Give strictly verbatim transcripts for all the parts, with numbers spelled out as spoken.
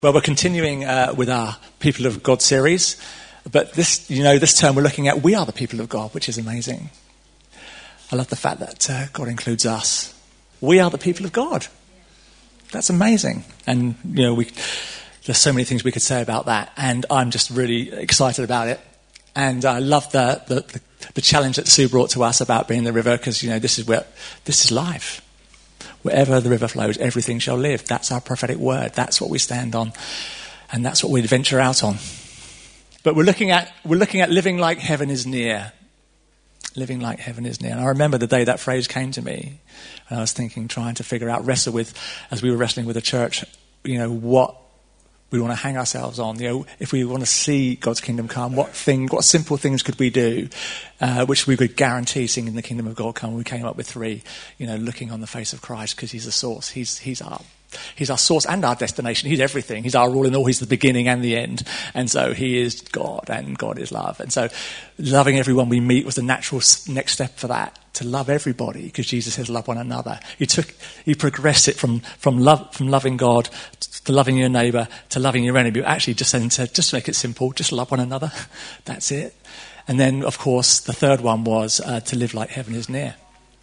Well, we're continuing uh, with our People of God series, but this, you know, this term we're looking at We Are the People of God, which is amazing. I love the fact that uh, God includes us. We are the people of God. That's amazing. And, you know, we, there's so many things we could say about that, and I'm just really excited about it. And I love the, the, the, the challenge that Sue brought to us about being the river, because, you know, this is where, this is life. Wherever the river flows, everything shall live. That's our prophetic word. That's what we stand on. And that's what we venture out on. But we're looking at we're looking at living like heaven is near. Living like heaven is near. And I remember the day that phrase came to me. And I was thinking, trying to figure out, wrestle with, as we were wrestling with the church, you know, what we want to hang ourselves on. You know, if we want to see God's kingdom come, what thing, what simple things could we do, uh, which we could guarantee seeing the kingdom of God come? We came up with three. You know, looking on the face of Christ, because He's the source. He's He's our He's our source and our destination. He's everything. He's our all in all. He's the beginning and the end. And so He is God, and God is love. And so loving everyone we meet was the natural next step for that. To love everybody, because Jesus says love one another. He took, He progressed it from from love, from loving God to loving your neighbour to loving your enemy. But actually, just then said, just to make it simple, just love one another. That's it. And then, of course, the third one was uh, to live like heaven is near.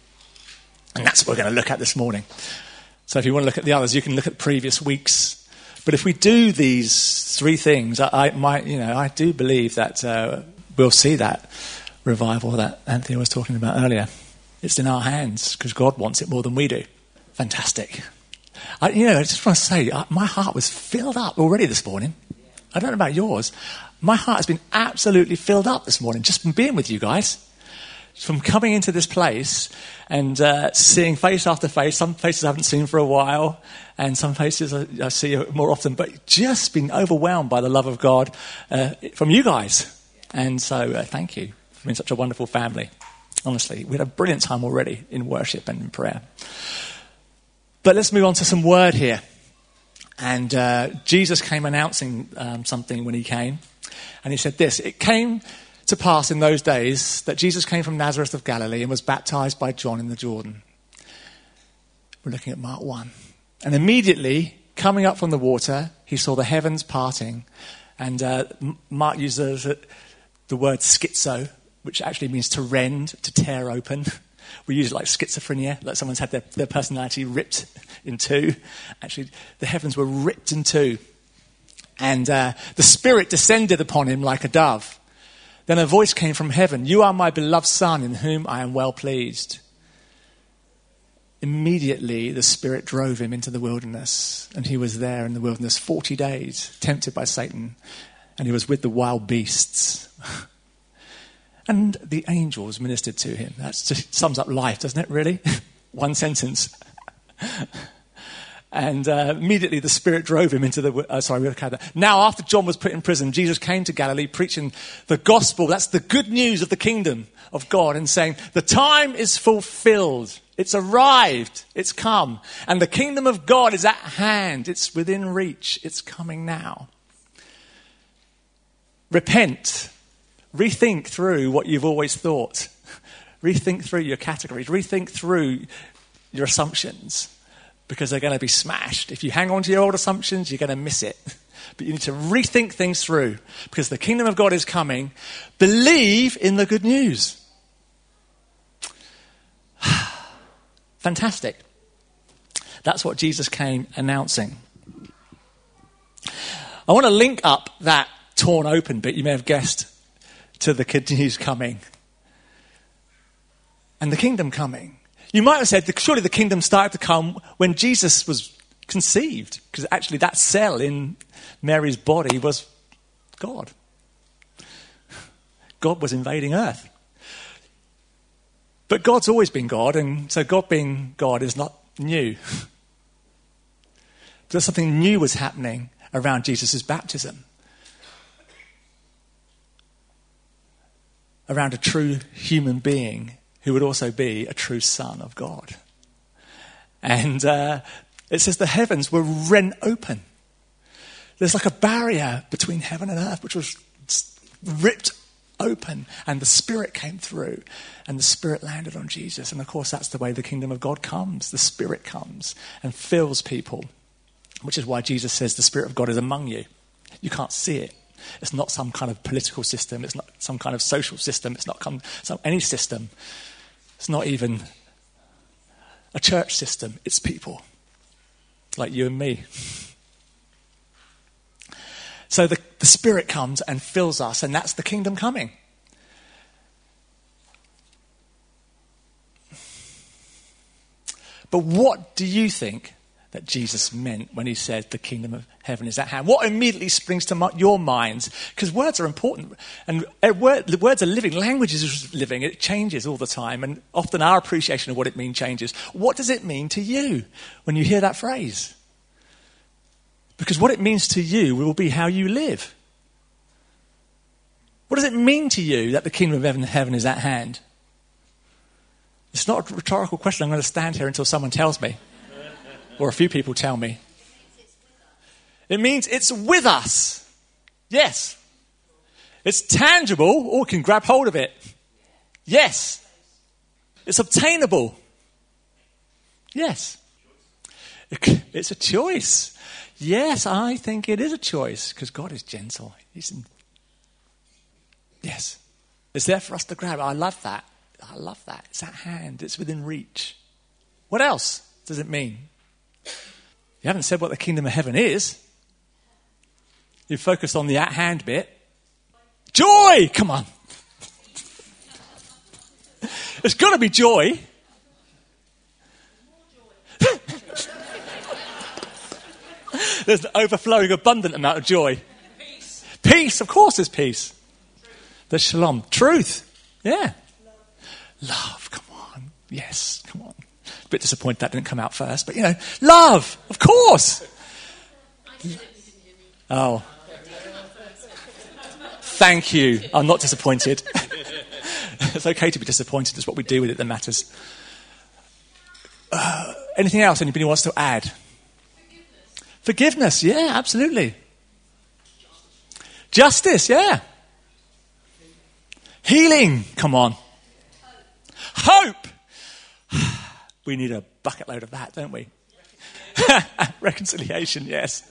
And that's what we're going to look at this morning. So if you want to look at the others, you can look at previous weeks. But if we do these three things, I, I might, you know, I do believe that uh, we'll see that revival that Anthony was talking about earlier. It's in our hands, because God wants it more than we do. Fantastic. I, you know, I just want to say, I, my heart was filled up already this morning. I don't know about yours. My heart has been absolutely filled up this morning, just from being with you guys. From coming into this place and uh, seeing face after face. Some faces I haven't seen for a while, and some faces I, I see more often, but just been overwhelmed by the love of God uh, from you guys. And so uh, thank you for being such a wonderful family. Honestly, we had a brilliant time already in worship and in prayer. But let's move on to some word here. And uh, Jesus came announcing um, something when He came. And He said this: it came to pass in those days that Jesus came from Nazareth of Galilee and was baptized by John in the Jordan. We're looking at Mark one. And immediately, coming up from the water, He saw the heavens parting. And uh, Mark uses the word schizo, which actually means to rend, to tear open. We use it like schizophrenia, like someone's had their, their personality ripped in two. Actually, the heavens were ripped in two. And uh, the Spirit descended upon Him like a dove. Then a voice came from heaven: "You are my beloved Son, in whom I am well pleased." Immediately, the Spirit drove Him into the wilderness, and He was there in the wilderness forty days, tempted by Satan, and He was with the wild beasts. And the angels ministered to Him. That just sums up life, doesn't it, really? One sentence. And uh, immediately the Spirit drove Him into the... Uh, sorry, we'll carry that. Now, after John was put in prison, Jesus came to Galilee preaching the gospel. That's the good news of the kingdom of God, and saying, the time is fulfilled. It's arrived. It's come. And the kingdom of God is at hand. It's within reach. It's coming now. Repent. Rethink through what you've always thought. Rethink through your categories. Rethink through your assumptions, because they're going to be smashed. If you hang on to your old assumptions, you're going to miss it. But you need to rethink things through, because the kingdom of God is coming. Believe in the good news. Fantastic. That's what Jesus came announcing. I want to link up that torn open bit, you may have guessed, to the good news coming. And the kingdom coming. You might have said that surely the kingdom started to come when Jesus was conceived, because actually that cell in Mary's body was God. God was invading earth. But God's always been God, and so God being God is not new. But something new was happening around Jesus' baptism. Around a true human being who would also be a true son of God. And uh, it says the heavens were rent open. There's like a barrier between heaven and earth, which was ripped open, and the Spirit came through, and the Spirit landed on Jesus. And of course, that's the way the kingdom of God comes. The Spirit comes and fills people. which is why Jesus says the Spirit of God is among you. You can't see it. It's not some kind of political system. It's not some kind of social system. It's not come, some, any system. It's not even a church system. It's people like you and me. So the, the Spirit comes and fills us, and that's the kingdom coming. But what do you think that Jesus meant when he said the kingdom of heaven is at hand? What immediately springs to your minds? Because words are important, and word, words are living. Language is living. It changes all the time, and often our appreciation of what it means changes. What does it mean to you when you hear that phrase? Because what it means to you will be how you live. What does it mean to you that the kingdom of heaven, heaven is at hand? It's not a rhetorical question. I'm going to stand here until someone tells me. Or a few people tell me. It means it's with us. Yes. It's tangible, or we can grab hold of it. Yes. It's obtainable. Yes. It's a choice. Yes, I think it is a choice, because God is gentle. He's in... Yes. It's there for us to grab. I love that. I love that. It's at hand. It's within reach. What else does it mean? You haven't said what the kingdom of heaven is. You've focused on the at hand bit. Joy! Come on. It's got to be joy. There's an overflowing, abundant amount of joy. Peace. Peace, of course there's peace. There's shalom. Truth. Yeah. Love. Love, come on. Yes, come on. A bit disappointed that didn't come out first, but you know, love, of course. Oh. Thank you. I'm not disappointed. It's okay to be disappointed. It's what we do with it that matters. Uh, anything else anybody wants to add? Forgiveness, yeah, absolutely. Justice, yeah. Healing, come on. Hope. We need a bucket load of that, don't we? Reconciliation, yes.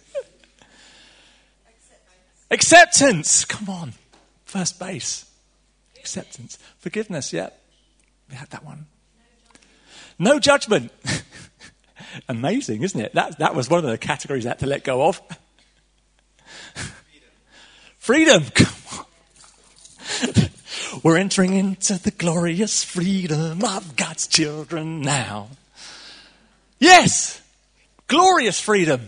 Acceptance, come on. First base. Acceptance. Forgiveness, yeah. We had that one. No judgment. Amazing, isn't it? That that was one of the categories I had to let go of. Freedom. Come on. We're entering into the glorious freedom of God's children now. Yes. Glorious freedom.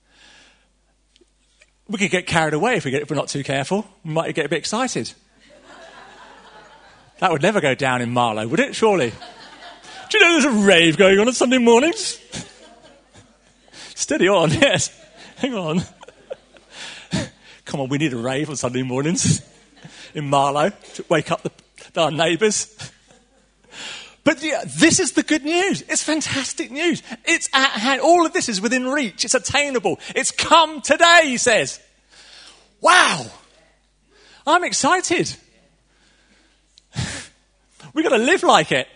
We could get carried away if, we get, if we're not too careful. We might get a bit excited. That would never go down in Marlow, would it? Surely. Do you know there's a rave going on on Sunday mornings? Steady on, yes. Hang on. Come on, we need a rave on Sunday mornings in Marlow to wake up the, our neighbours. But yeah, this is the good news. It's fantastic news. It's at hand. All of this is within reach. It's attainable. It's come today, he says. Wow. I'm excited. We've got to live like it.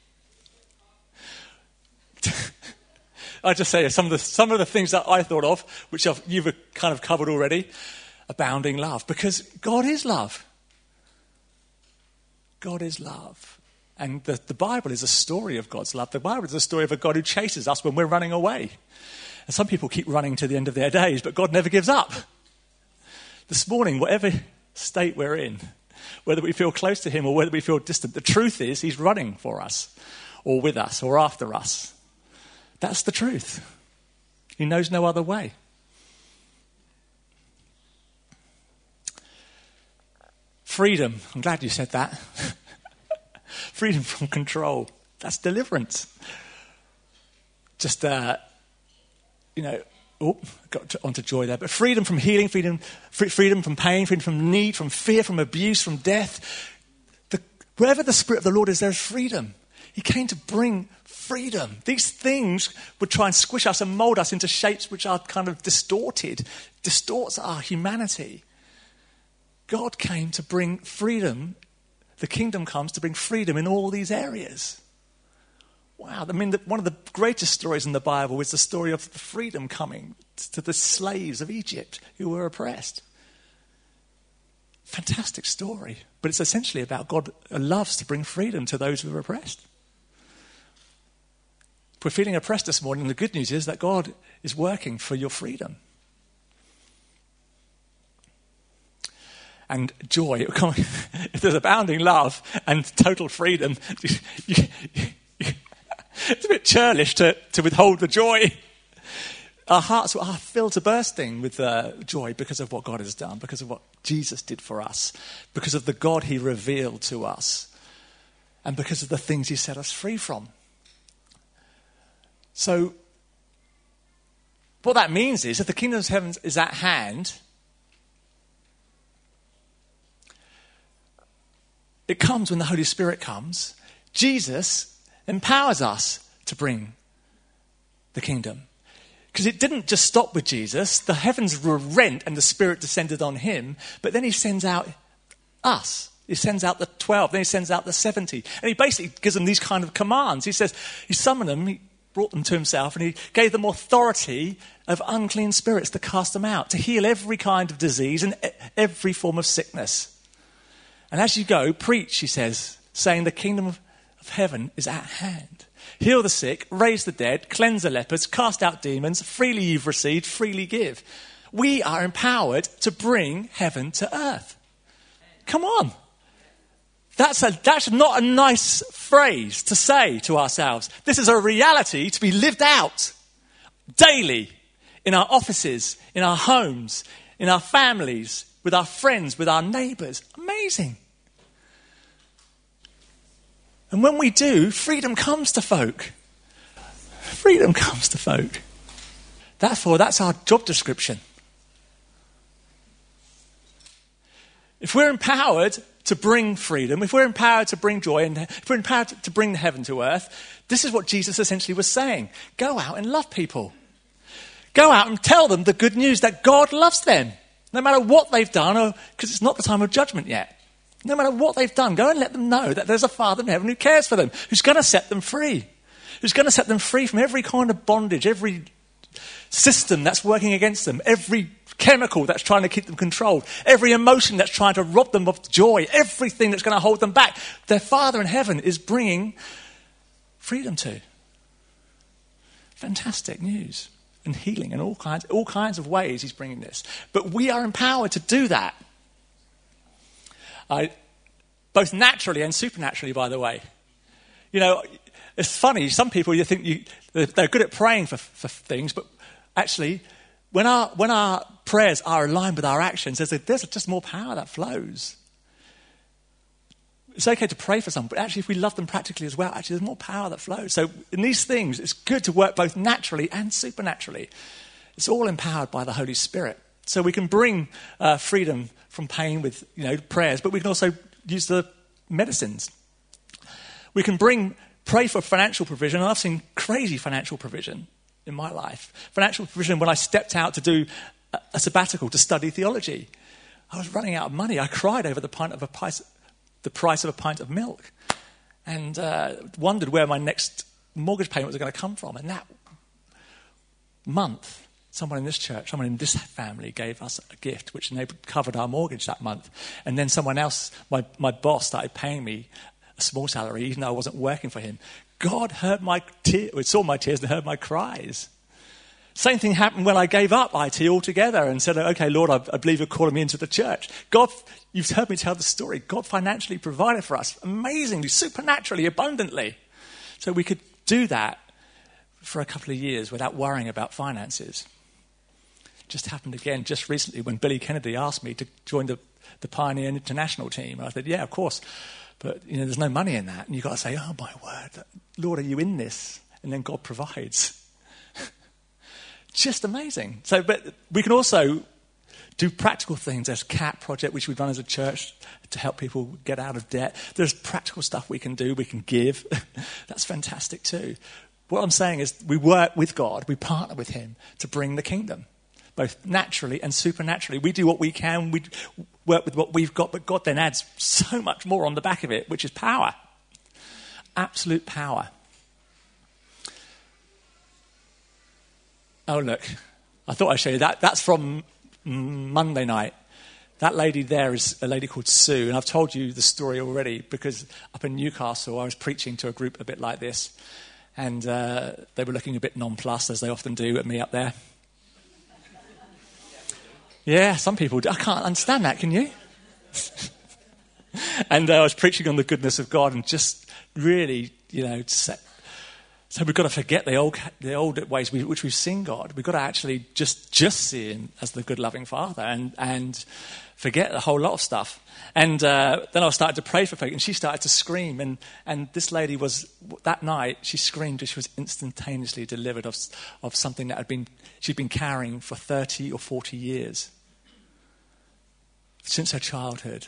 I just say some of the some of the things that I thought of, which I've, you've kind of covered already, abounding love, because God is love. God is love, and the, the Bible is a story of God's love. The Bible is a story of a God who chases us when we're running away. And some people keep running to the end of their days, but God never gives up. This morning, whatever state we're in, whether we feel close to him or whether we feel distant, the truth is he's running for us, or with us, or after us. That's the truth. He knows no other way. Freedom. I'm glad you said that. Freedom from control. That's deliverance. Just, uh, you know, oh, got to, onto joy there. But freedom from healing, freedom, free, freedom from pain, freedom from need, from fear, from abuse, from death. The, wherever the Spirit of the Lord is, there's freedom. He came to bring freedom. These things would try and squish us and mold us into shapes which are kind of distorted, distorts our humanity. God came to bring freedom. The kingdom comes to bring freedom in all these areas. Wow, I mean, the, one of the greatest stories in the Bible is the story of the freedom coming to the slaves of Egypt who were oppressed. Fantastic story. But it's essentially about God loves to bring freedom to those who are oppressed. If we're feeling oppressed this morning, the good news is that God is working for your freedom. And joy, if there's abounding love and total freedom, you, you, you, it's a bit churlish to, to withhold the joy. Our hearts are filled to bursting with uh, joy because of what God has done, because of what Jesus did for us, because of the God he revealed to us, and because of the things he set us free from. So, what that means is, if the kingdom of heaven is at hand, it comes when the Holy Spirit comes. Jesus empowers us to bring the kingdom. Because it didn't just stop with Jesus. The heavens were rent and the Spirit descended on him. But then he sends out us. He sends out the twelve. Then he sends out the seventy. And he basically gives them these kind of commands. He says, he summoned them, he brought them to himself, and he gave them authority of unclean spirits to cast them out, to heal every kind of disease and every form of sickness. And as you go, preach, he says, saying the kingdom of, of heaven is at hand. Heal the sick, raise the dead, cleanse the lepers, cast out demons. Freely you've received, freely give. We are empowered to bring heaven to earth. Come on. That's, a, that's not a nice phrase to say to ourselves. This is a reality to be lived out daily in our offices, in our homes, in our families, with our friends, with our neighbours. Amazing. And when we do, freedom comes to folk. Freedom comes to folk. Therefore, that's our job description. If we're empowered to bring freedom, if we're empowered to bring joy, and if we're empowered to bring heaven to earth, this is what Jesus essentially was saying. Go out and love people. Go out and tell them the good news that God loves them, no matter what they've done, because it's not the time of judgment yet. No matter what they've done, go and let them know that there's a Father in heaven who cares for them, who's going to set them free, who's going to set them free from every kind of bondage, every system that's working against them, every chemical that's trying to keep them controlled, every emotion that's trying to rob them of joy, everything that's going to hold them back. Their Father in heaven is bringing freedom to. Fantastic news. And healing in all kinds, all kinds of ways he's bringing this. But we are empowered to do that. I, both naturally and supernaturally, by the way. You know, it's funny. Some people, you think you, they're good at praying for, for things, but actually, when our when our prayers are aligned with our actions, there's, a, there's just more power that flows. It's okay to pray for someone, but actually, if we love them practically as well, actually, there's more power that flows. So in these things, it's good to work both naturally and supernaturally. It's all empowered by the Holy Spirit. So we can bring uh, freedom from pain with, you know, prayers, but we can also use the medicines. We can bring, pray for financial provision, and I've seen crazy financial provision in my life. Financial provision when I stepped out to do a, a sabbatical to study theology. I was running out of money. I cried over the pint of a price, the price of a pint of milk, and uh, wondered where my next mortgage payment was going to come from. And that month, someone in this church, someone in this family gave us a gift which enabled, covered our mortgage that month. And then someone else, my, my boss, started paying me a small salary, even though I wasn't working for him. God heard my tears, saw my tears and heard my cries. Same thing happened when I gave up I T altogether and said, okay, Lord, I, I believe you're calling me into the church. God, you've heard me tell the story. God financially provided for us amazingly, supernaturally, abundantly. So we could do that for a couple of years without worrying about finances. Just happened again just recently when Billy Kennedy asked me to join the, the Pioneer International team. I said, yeah, of course. But, you know, there's no money in that. And you've got to say, oh, my word, Lord, are you in this? And then God provides. Just amazing. So, but we can also do practical things. There's C A T project, which we've done as a church to help people get out of debt. There's practical stuff we can do. We can give. That's fantastic too. What I'm saying is we work with God. We partner with him to bring the kingdom, both naturally and supernaturally. We do what we can. We work with what we've got, but God then adds so much more on the back of it, which is power. Absolute power. Oh, look, I thought I'd show you that. That's from Monday night. That lady there is a lady called Sue, and I've told you the story already because up in Newcastle I was preaching to a group a bit like this, and uh, they were looking a bit nonplussed, as they often do at me up there. Yeah, some people do. I can't understand that, can you? And uh, I was preaching on the goodness of God and just really, you know, set. So we've got to forget the old the old ways we, which we've seen God. We've got to actually just just see Him as the good, loving Father and and forget a whole lot of stuff. And uh, then I started to pray for folk, and she started to scream. And, and this lady was, that night, she screamed and she was instantaneously delivered of, of something that had been she'd been carrying for thirty or forty years. Since her childhood.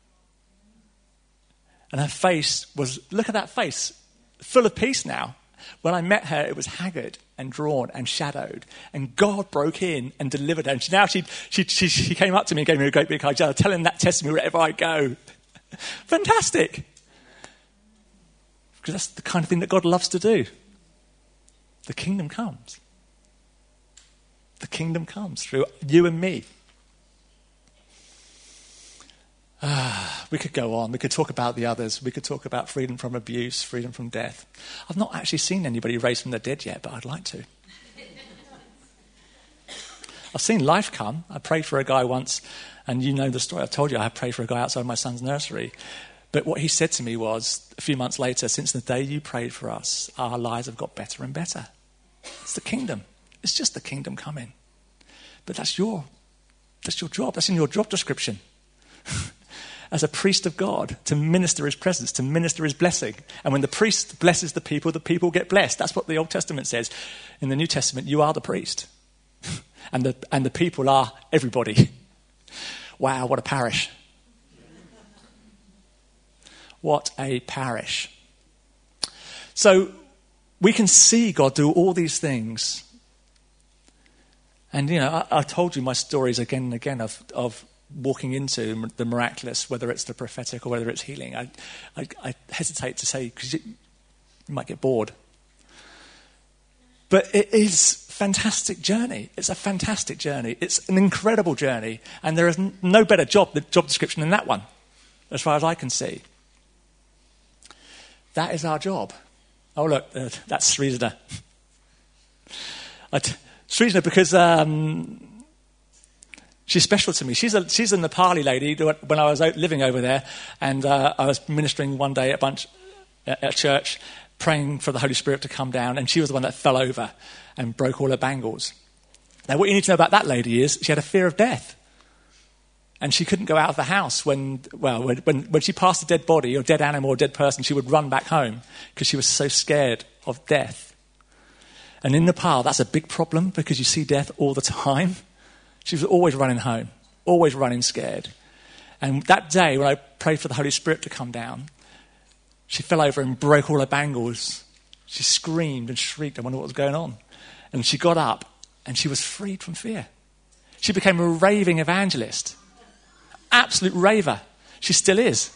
And her face was, look at that face, full of peace now. When I met her, it was haggard and drawn and shadowed. And God broke in and delivered her. And she, now she, she, she, she came up to me and gave me a great big hug. I was telling that testimony wherever I go. Fantastic. Because that's the kind of thing that God loves to do. The kingdom comes. The kingdom comes through you and me. Ah, we could go on. We could talk about the others. We could talk about freedom from abuse, freedom from death. I've not actually seen anybody raised from the dead yet, but I'd like to. I've seen life come. I prayed for a guy once, and you know the story. I've told you I prayed for a guy outside my son's nursery. But what he said to me was, a few months later, since the day you prayed for us, our lives have got better and better. It's the kingdom. It's just the kingdom coming. But that's your, that's your job. That's in your job description. As a priest of God, to minister His presence, to minister His blessing. And when the priest blesses the people, the people get blessed. That's what the Old Testament says. In the New Testament, you are the priest. and the and the people are everybody. Wow, what a parish. What a parish. So we can see God do all these things. And, you know, I, I told you my stories again and again of of walking into the miraculous, whether it's the prophetic or whether it's healing. I, I, I hesitate to say because you, you might get bored. But it is a fantastic journey. It's a fantastic journey. It's an incredible journey. And there is n- no better job, the job description than that one, as far as I can see. That is our job. Oh, look, uh, that's Srizana. T- Srizana because... Um, She's special to me. She's a she's a Nepali lady. When I was living over there, and uh, I was ministering one day at a bunch at church, praying for the Holy Spirit to come down, and she was the one that fell over and broke all her bangles. Now, what you need to know about that lady is she had a fear of death, and she couldn't go out of the house when well when when, when she passed a dead body or dead animal or dead person, she would run back home because she was so scared of death. And in Nepal, that's a big problem because you see death all the time. She was always running home, always running scared. And that day when I prayed for the Holy Spirit to come down, she fell over and broke all her bangles. She screamed and shrieked. I wondered what was going on. And she got up and she was freed from fear. She became a raving evangelist. Absolute raver. She still is.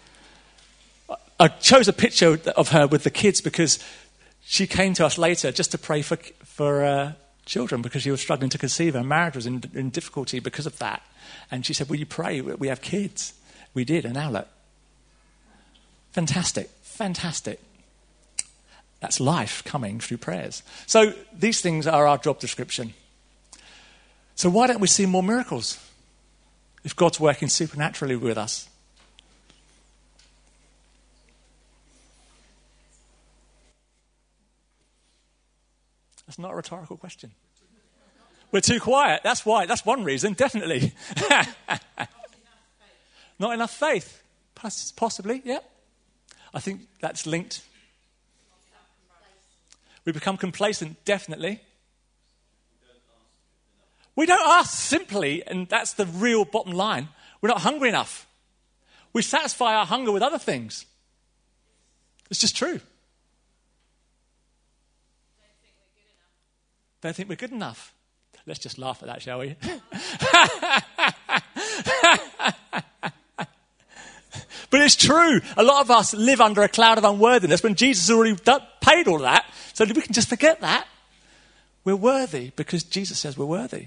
I chose a picture of her with the kids because she came to us later just to pray for... for uh, children because she was struggling to conceive. Her marriage was in, in difficulty because of that. And she said, will you pray? We have kids. We did, and now look. Fantastic, fantastic. That's life coming through prayers. So these things are our job description. So why don't we see more miracles if God's working supernaturally with us? That's not a rhetorical question. We're too quiet. That's why. That's one reason, definitely. Not enough faith. Possibly, yeah. I think that's linked. We become complacent, definitely. We don't ask simply, and that's the real bottom line. We're not hungry enough. We satisfy our hunger with other things. It's just true. Don't think we're good enough. Let's just laugh at that, shall we? But it's true. A lot of us live under a cloud of unworthiness when Jesus has already done, paid all that. So we can just forget that. We're worthy because Jesus says we're worthy.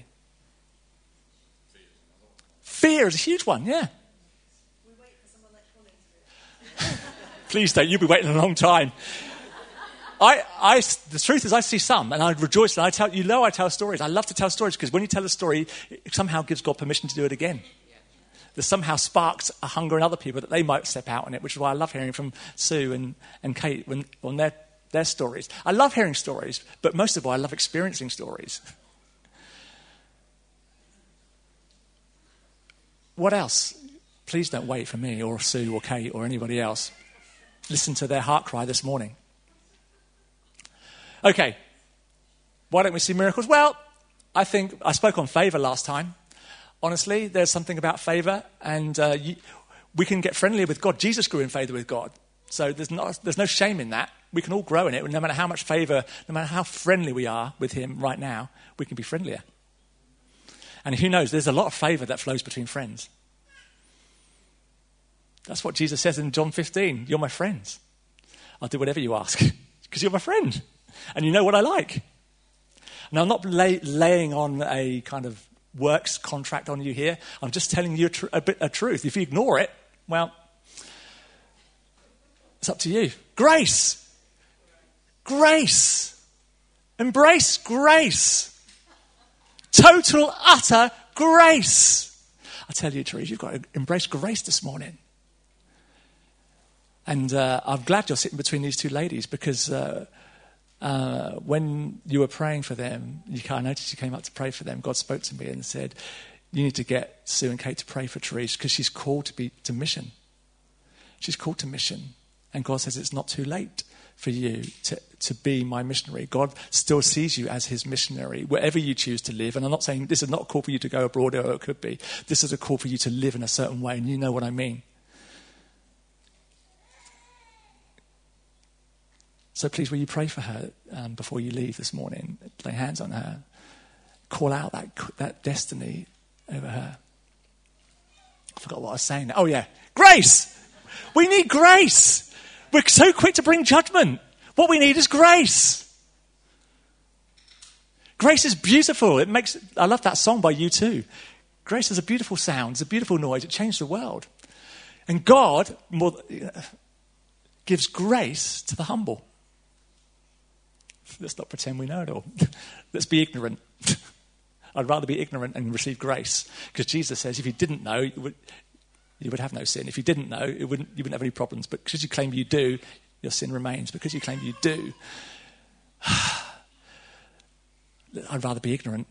Fear is a huge one, yeah. We wait for someone like Colin to do it. Please don't. You'll be waiting a long time. I, I, the truth is I see some and I rejoice and I tell, you know I tell stories. I love to tell stories because when you tell a story, it somehow gives God permission to do it again. That somehow sparks a hunger in other people that they might step out on it, which is why I love hearing from Sue and, and Kate when, on their, their stories. I love hearing stories, but most of all, I love experiencing stories. What else? Please don't wait for me or Sue or Kate or anybody else. Listen to their heart cry this morning. Okay, why don't we see miracles? Well, I think I spoke on favour last time. Honestly, there's something about favour, and uh, you, we can get friendlier with God. Jesus grew in favour with God, so there's, not, there's no shame in that. We can all grow in it, no matter how much favour, no matter how friendly we are with him right now, we can be friendlier. And who knows, there's a lot of favour that flows between friends. That's what Jesus says in John fifteen. You're my friends. I'll do whatever you ask because you're my friend. And you know what I like. Now, I'm not lay, laying on a kind of works contract on you here. I'm just telling you a, tr- a bit of truth. If you ignore it, well, it's up to you. Grace. Grace. Embrace grace. Total, utter grace. I tell you, Therese, you've got to embrace grace this morning. And uh, I'm glad you're sitting between these two ladies because uh, uh, when you were praying for them, you, I noticed you came up to pray for them. God spoke to me and said, you need to get Sue and Kate to pray for Therese because she's called to be to mission. She's called to mission. And God says it's not too late for you to, to be my missionary. God still sees you as his missionary, wherever you choose to live. And I'm not saying this is not a call for you to go abroad, or it could be. This is a call for you to live in a certain way, and you know what I mean. So please, will you pray for her um, before you leave this morning? Lay hands on her. Call out that that destiny over her. I forgot what I was saying. Oh, yeah. Grace! We need grace. We're so quick to bring judgment. What we need is grace. Grace is beautiful. It makes. I love that song by U two. Grace is a beautiful sound. It's a beautiful noise. It changed the world. And God more, uh, gives grace to the humble. Let's not pretend we know it all. Let's be ignorant. I'd rather be ignorant and receive grace. Because Jesus says if you didn't know, you would, you would have no sin. If you didn't know, it wouldn't, you wouldn't have any problems. But because you claim you do, your sin remains. Because you claim you do, I'd rather be ignorant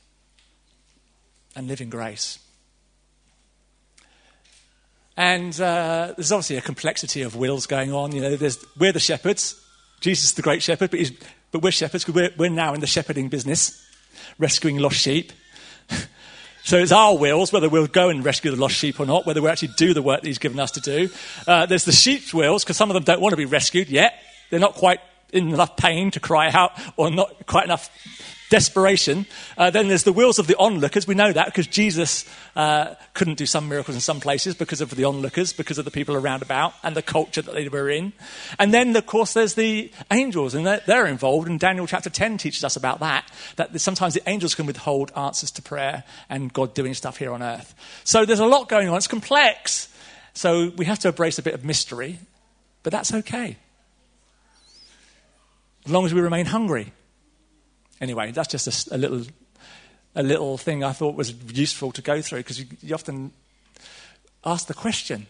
and live in grace. And uh, there's obviously a complexity of wills going on. You know, there's, we're the shepherds. Jesus is the great shepherd, but, he's, but we're shepherds because we're, we're now in the shepherding business, rescuing lost sheep. So it's our wills, whether we'll go and rescue the lost sheep or not, whether we actually do the work that he's given us to do. Uh, there's the sheep's wills, because some of them don't want to be rescued yet. They're not quite in enough pain to cry out, or not quite enough desperation. Uh, then there's the wills of the onlookers. We know that because Jesus uh, couldn't do some miracles in some places because of the onlookers, because of the people around about and the culture that they were in. And then, of course, there's the angels, and they're, they're involved. And Daniel chapter ten teaches us about that, that sometimes the angels can withhold answers to prayer and God doing stuff here on earth. So there's a lot going on. It's complex. So we have to embrace a bit of mystery, but that's okay. As long as we remain hungry. Anyway, that's just a, a little a little thing I thought was useful to go through, because you, you often ask the question.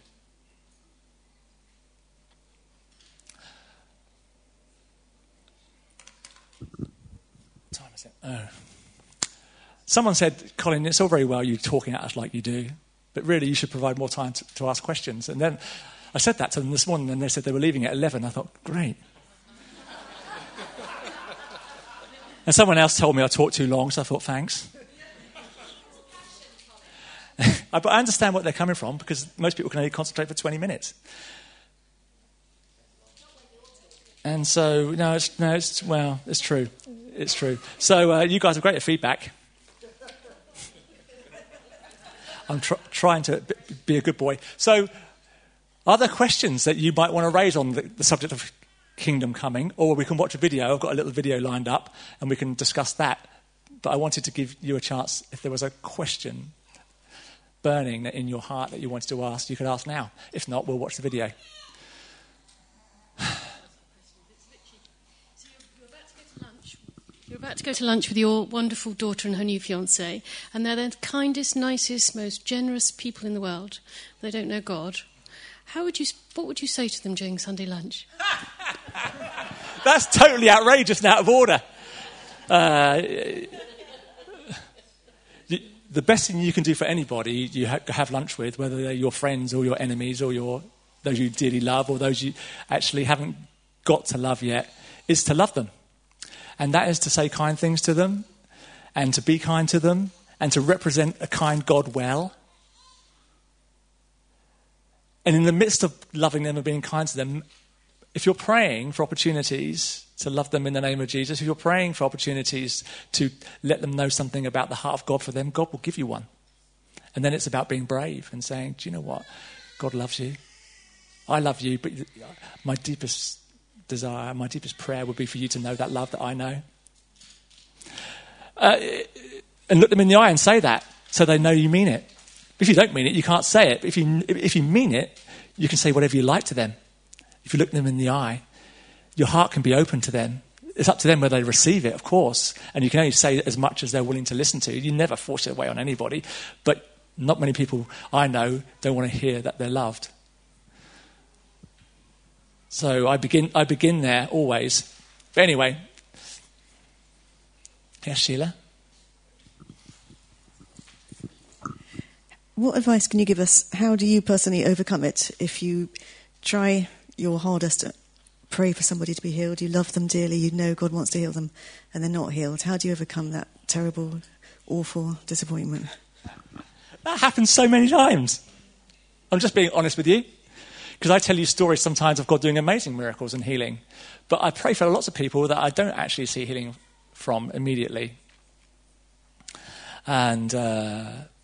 What time is it? Oh. Someone said, Colin, it's all very well you talking at us like you do, but really you should provide more time to, to ask questions. And then I said that to them this morning, and they said they were leaving at eleven. I thought, great. And someone else told me I talked too long, so I thought, thanks. But I understand what they're coming from, because most people can only concentrate for twenty minutes. And so, no, it's, no, it's, well, it's true. It's true. So uh, you guys are great at feedback. I'm tr- trying to be a good boy. So are there questions that you might want to raise on the, the subject of kingdom coming, or we can watch a video. I've got a little video lined up, and we can discuss that. But I wanted to give you a chance, if there was a question burning in your heart that you wanted to ask, you could ask now. If not, we'll watch the video. You're about to go to lunch with your wonderful daughter and her new fiancé, and they're the kindest, nicest, most generous people in the world. They don't know God. How would you? What would you say to them during Sunday lunch? That's totally outrageous and out of order. Uh, the best thing you can do for anybody you ha- have lunch with, whether they're your friends or your enemies or your those you dearly love or those you actually haven't got to love yet, is to love them. And that is to say kind things to them and to be kind to them and to represent a kind God well. And in the midst of loving them and being kind to them, if you're praying for opportunities to love them in the name of Jesus, if you're praying for opportunities to let them know something about the heart of God for them, God will give you one. And then it's about being brave and saying, do you know what? God loves you. I love you, but my deepest desire, my deepest prayer would be for you to know that love that I know. Uh, and look them in the eye and say that so they know you mean it. If you don't mean it, you can't say it. But if you, if you mean it, you can say whatever you like to them. If you look them in the eye, your heart can be open to them. It's up to them whether they receive it, of course. And you can only say as much as they're willing to listen to. You never force it away on anybody. But not many people I know don't want to hear that they're loved. So I begin I begin there always. But anyway. Yes, Sheila? What advice can you give us? How do you personally overcome it if you try your hardest to pray for somebody to be healed, you love them dearly, you know God wants to heal them, and they're not healed? How do you overcome that terrible, awful disappointment? That happens so many times. I'm just being honest with you. Because I tell you stories sometimes of God doing amazing miracles and healing. But I pray for lots of people that I don't actually see healing from immediately. And uh,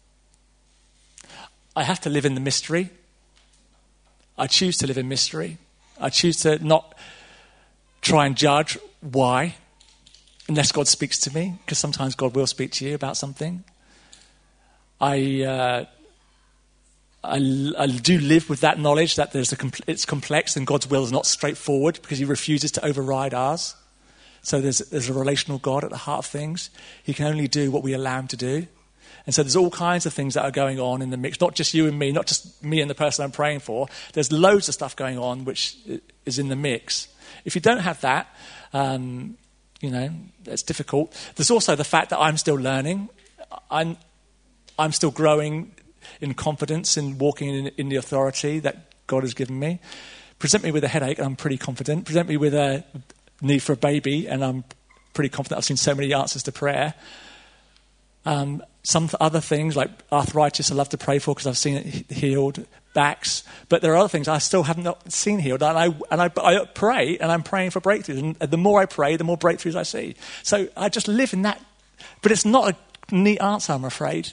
I have to live in the mystery. I choose to live in mystery. I choose to not try and judge why, unless God speaks to me, because sometimes God will speak to you about something. I... Uh, I, I do live with that knowledge that there's a compl- it's complex and God's will is not straightforward because he refuses to override ours. So there's, there's a relational God at the heart of things. He can only do what we allow him to do. And so there's all kinds of things that are going on in the mix, not just you and me, not just me and the person I'm praying for. There's loads of stuff going on which is in the mix. If you don't have that, um, you know, it's difficult. There's also the fact that I'm still learning. I'm, I'm still growing in confidence in walking in, in the authority that God has given me. Present me with a headache and I'm pretty confident. Present me with a need for a baby and I'm pretty confident. I've seen so many answers to prayer. Um, some other things like arthritis I love to pray for because I've seen it healed, backs. But there are other things I still have not seen healed. And I, and I, I pray and I'm praying for breakthroughs. And the more I pray, the more breakthroughs I see. So I just live in that. But it's not a neat answer, I'm afraid.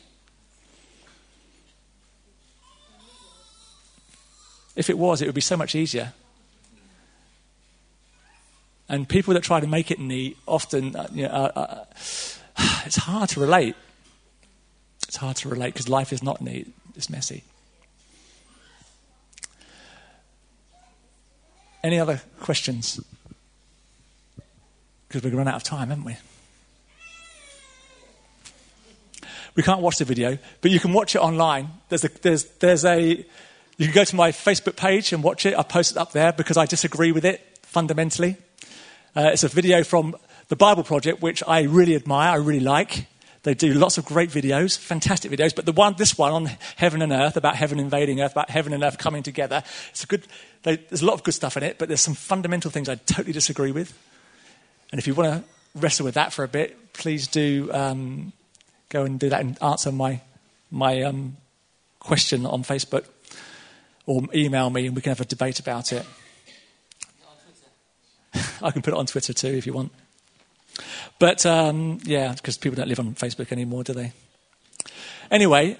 If it was, it would be so much easier. And people that try to make it neat often, uh, you know, uh, uh, it's hard to relate. It's hard to relate because life is not neat. It's messy. Any other questions? Because we're going to run out of time, haven't we? We can't watch the video, but you can watch it online. There's a, there's, there's a... You can go to my Facebook page and watch it. I post it up there because I disagree with it fundamentally. Uh, it's a video from the Bible Project, which I really admire, I really like. They do lots of great videos, fantastic videos. But the one, this one on heaven and earth, about heaven invading earth, about heaven and earth coming together, it's a good. They, there's a lot of good stuff in it, but there's some fundamental things I totally disagree with. And if you want to wrestle with that for a bit, please do um, go and do that and answer my my um, question on Facebook. Or email me and we can have a debate about it. I can put it on Twitter too if you want. But, um, yeah, because people don't live on Facebook anymore, do they? Anyway.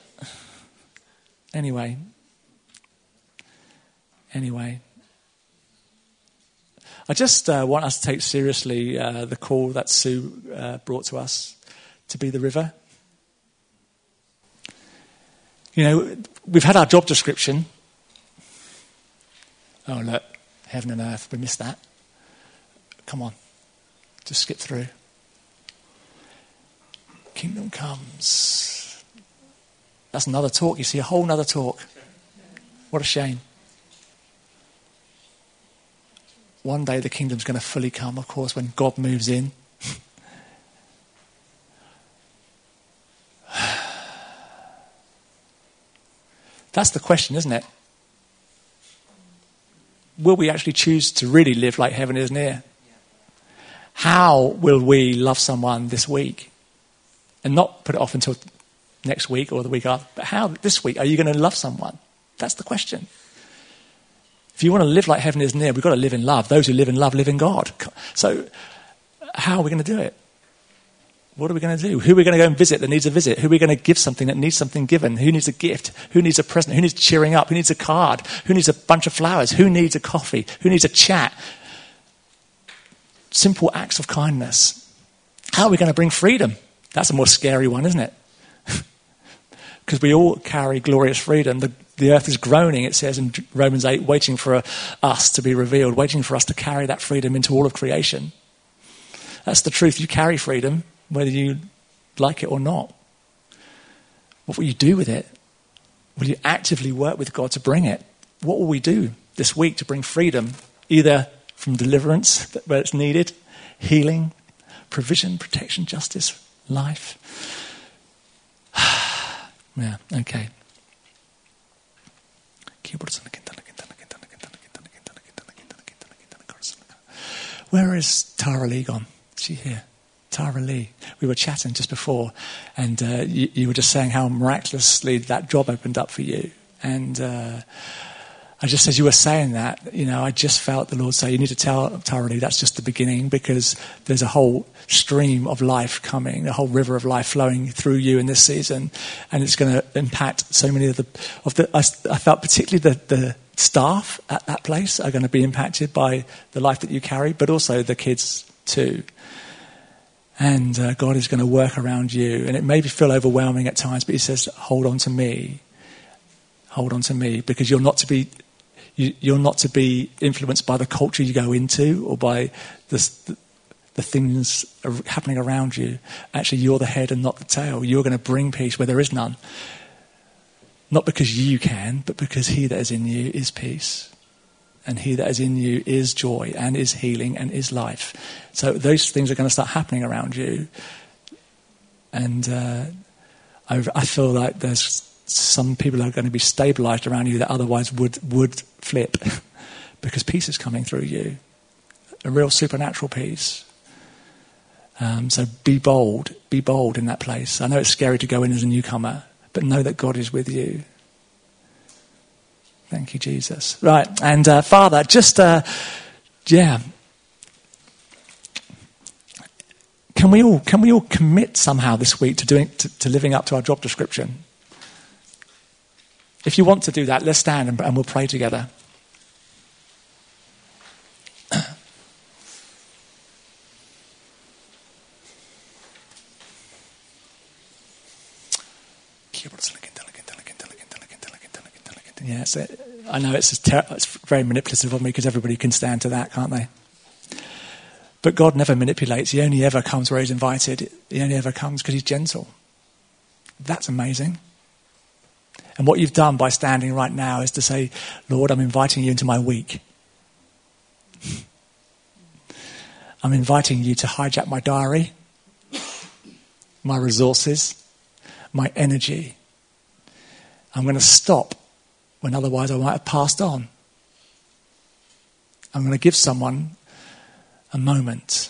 Anyway. Anyway. I just uh, want us to take seriously uh, the call that Sue uh, brought to us to be the river. You know, we've had our job description. Oh, look, heaven and earth, we missed that. Come on, just skip through. Kingdom comes. That's another talk, you see, a whole nother talk. What a shame. One day the kingdom's going to fully come, of course, when God moves in. That's the question, isn't it? Will we actually choose to really live like heaven is near? How will we love someone this week? And not put it off until next week or the week after. But how this week are you going to love someone? That's the question. If you want to live like heaven is near, we've got to live in love. Those who live in love live in God. So how are we going to do it? What are we going to do? Who are we going to go and visit that needs a visit? Who are we going to give something that needs something given? Who needs a gift? Who needs a present? Who needs cheering up? Who needs a card? Who needs a bunch of flowers? Who needs a coffee? Who needs a chat? Simple acts of kindness. How are we going to bring freedom? That's a more scary one, isn't it? Because we all carry glorious freedom. The, the earth is groaning, it says in Romans eight, waiting for us to be revealed, waiting for us to carry that freedom into all of creation. That's the truth. You carry freedom, whether you like it or not. What will you do with it? Will you actively work with God to bring it? What will we do this week to bring freedom, either from deliverance where it's needed, healing, provision, protection, justice, life? Yeah, okay. Where is Tara Lee gone? Is she here? Tara Lee. We were chatting just before, and uh, you, you were just saying how miraculously that job opened up for you. And uh, I just, as you were saying that, you know, I just felt the Lord say, you need to tell Tara Lee that's just the beginning, because there's a whole stream of life coming, a whole river of life flowing through you in this season, and it's going to impact so many of the, of the I, I felt particularly the, the staff at that place are going to be impacted by the life that you carry, but also the kids too. And uh, God is going to work around you, and it may feel overwhelming at times, but he says, hold on to me. Hold on to me, because you're not to be you, you're not to be influenced by the culture you go into or by the, the, the things happening around you. Actually, you're the head and not the tail. You're going to bring peace where there is none. Not because you can, but because he that is in you is peace. And he that is in you is joy and is healing and is life. So those things are going to start happening around you. And uh, I, I feel like there's some people are going to be stabilized around you that otherwise would, would flip because peace is coming through you. A real supernatural peace. Um, so be bold. Be bold in that place. I know it's scary to go in as a newcomer, but know that God is with you. Thank you, Jesus. Right, and uh, Father, just, uh, yeah, can we all can we all commit somehow this week to doing to, to living up to our job description? If you want to do that, let's stand and, and we'll pray together. Yeah, so I know it's, ter- it's very manipulative of me because everybody can stand to that, can't they? But God never manipulates. He only ever comes where he's invited. He only ever comes because he's gentle. That's amazing. And what you've done by standing right now is to say, Lord, I'm inviting you into my week. I'm inviting you to hijack my diary, my resources, my energy. I'm going to stop when otherwise I might have passed on. I'm going to give someone a moment.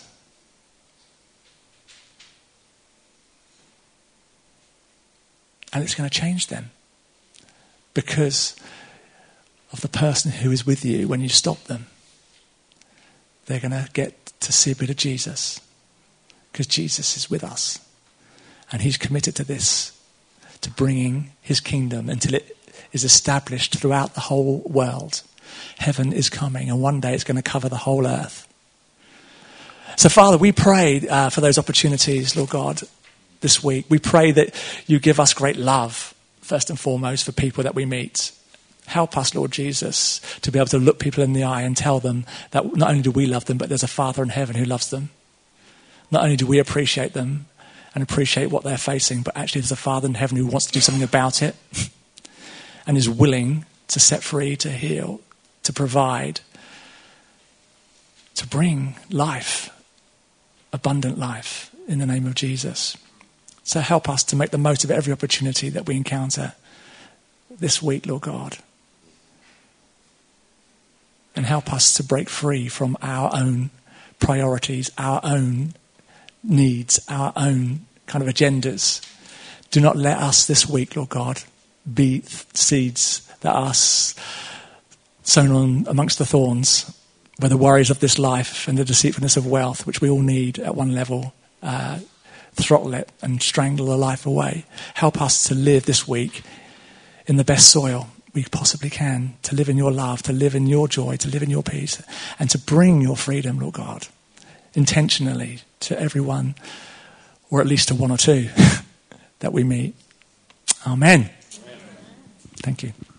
And it's going to change them because of the person who is with you when you stop them. They're going to get to see a bit of Jesus because Jesus is with us. And he's committed to this, to bringing his kingdom until it is established throughout the whole world. Heaven is coming, and one day it's going to cover the whole earth. So, Father, we pray uh, for those opportunities, Lord God, this week. We pray that you give us great love, first and foremost, for people that we meet. Help us, Lord Jesus, to be able to look people in the eye and tell them that not only do we love them, but there's a Father in heaven who loves them. Not only do we appreciate them and appreciate what they're facing, but actually there's a Father in heaven who wants to do something about it and is willing to set free, to heal, to provide, to bring life, abundant life, in the name of Jesus. So help us to make the most of every opportunity that we encounter this week, Lord God. And help us to break free from our own priorities, our own needs, our own kind of agendas. Do not let us this week, Lord God, be seeds that are sown on amongst the thorns, where the worries of this life and the deceitfulness of wealth, which we all need at one level, uh, throttle it and strangle the life away. Help us to live this week in the best soil we possibly can, to live in your love, to live in your joy, to live in your peace, and to bring your freedom, Lord God, intentionally to everyone, or at least to one or two that we meet. Amen. Amen. Thank you.